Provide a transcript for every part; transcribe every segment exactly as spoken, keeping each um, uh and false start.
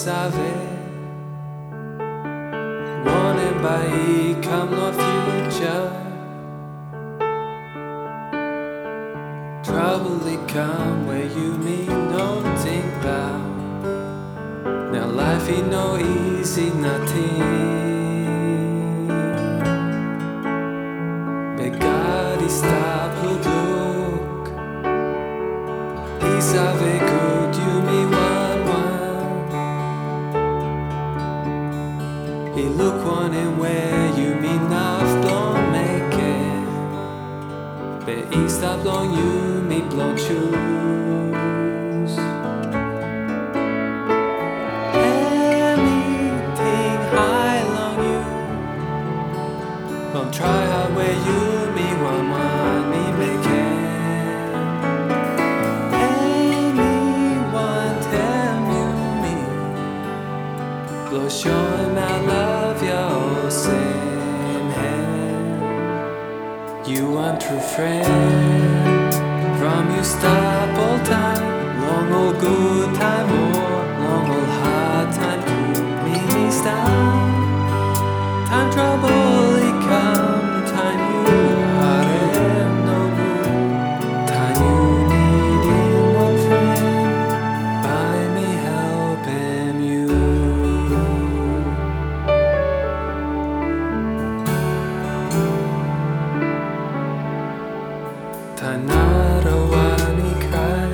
savait wanted by he come not future trouble they come where you mean no think about now life ain't no easy nothing but God he stop look look he savait good you me one one he look one and where you mean enough don't make it but he stop long you me blow choose anything high long you don't try hard where you me one one me make it anyone tell you me blow showing my love your same hand you want true friend from you stop all time long old good time or long old hard time keep me down time trouble it come time you are in no good time you need one friend by me helping you time not a one he cry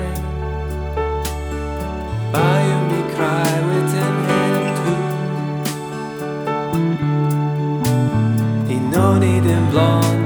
by you me cry within him too he no need him blonde